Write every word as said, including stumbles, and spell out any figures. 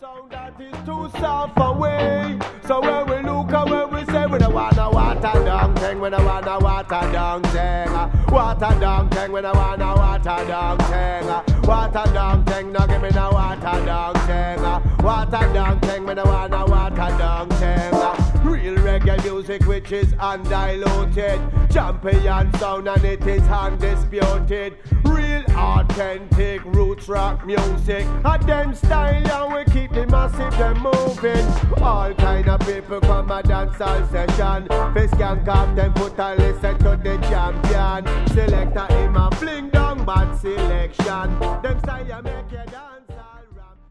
sound that is too soft away. So when we look at when we say we don't wanna water down thing, we don't wanna water down thing, water down thing, we don't wanna water down thing, water down thing, no give me no water down thing, water down thing, we don't wanna water down thing. Real reggae music which is undiluted, champion sound and it is undisputed. Real authentic roots rock music, a them style and we keep the massive them moving. All kind of people come a dancehall session, face can come them put a listen to the champion. Selector him a fling down bad selection, them style make you dance.